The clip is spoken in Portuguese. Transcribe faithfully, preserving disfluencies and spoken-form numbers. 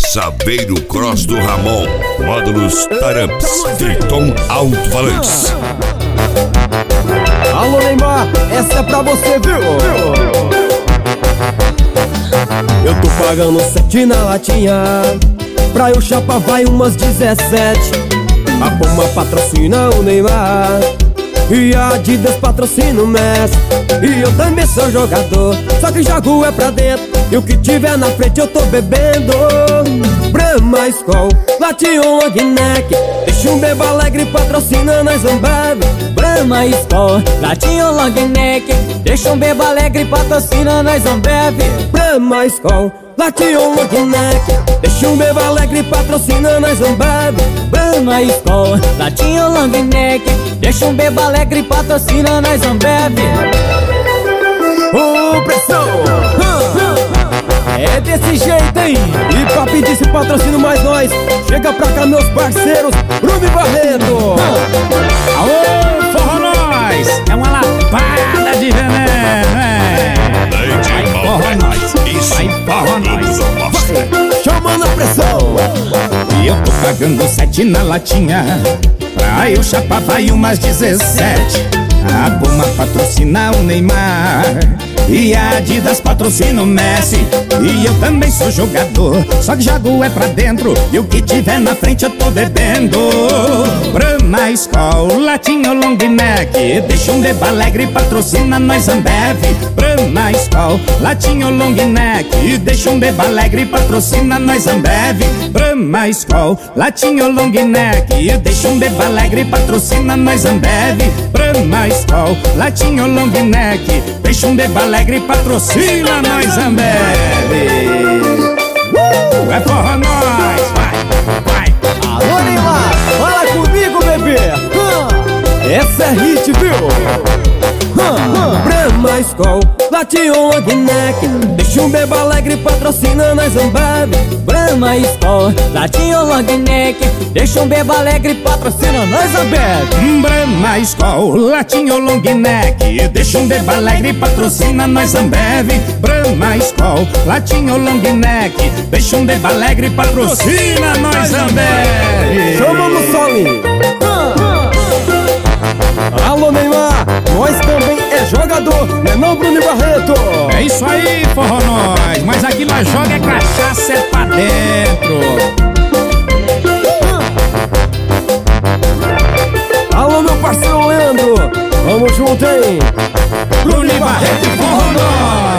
Saveiro Cross do Ramon. Módulos Taramps. Triton Alto-Falantes. Alô Neymar, essa é pra você, viu? Eu tô pagando sete na latinha, pra eu chapar vai umas dezessete. A Puma patrocina o Neymar e a Adidas patrocina o Messi. E eu também sou jogador, só que jogo é pra dentro, e o que tiver na frente eu tô bebendo. Brahma, Skol, Latinho, long neck, deixa um bebo alegre patrocina nós Ambev. Brahma, Skol, Latinho, long neck, deixa um bebo alegre patrocina nós Ambev. Brahma, Skol, Latinho, long neck, deixa um bebo alegre patrocina nós Ambev. Brahma, Skol, Latinho, long neck, deixa um bebo alegre patrocina nós Ambev. Ô, pressão! É desse jeito, hein? E pra pedir esse patrocínio mais nós, chega pra cá meus parceiros, Bruno e Barreto. Aô, forró nós! É uma lapada de veneno, é? Vai forró nós, vai forró nós. Chamando a pressão. E eu tô pagando sete na latinha, pra eu chapar vai umas dezessete. A Puma patrocina o Neymar e a Adidas patrocina o Messi. E eu também sou jogador, só que jogo é pra dentro, e o que tiver na frente eu tô bebendo. Brahma, Skol, Latinho, long neck, deixa um bebo alegre patrocina nós Ambev. Brahma, Skol, Latinho, long neck, deixa um bebo alegre patrocina nós Ambev. Brahma, Skol, Latinho, long neck, deixa um bebo alegre patrocina nós Ambev. Brahma, Skol, Latinho, long neck, deixa um bebo alegre patrocina nós Ambev. Uh, é forró nós, vai, vai. Alô Neymar, fala comigo, bebê. Hum, essa é hit, viu? Hum, Brahma, Skol, Latinho, long neck, deixa um bebo alegre patrocina nós Ambev. Brahma, Skol, Latinho, long neck, deixa um bebo alegre patrocina nós Ambev. Brahma, Skol, Latinho, long neck, deixa um bebo alegre patrocina nós Ambev. Brahma, Skol, Latinho, long neck, deixa um bebo alegre patrocina nós Ambev. Chama no solinho. Alô Neymar, nós também é jogador, né não, Bruno e Barreto? É isso aí, forró nós, mas aqui nós joga é cachaça, é pra dentro. Alô meu parceiro Leandro, vamos junto, hein? Bruno e Barreto e forró nós.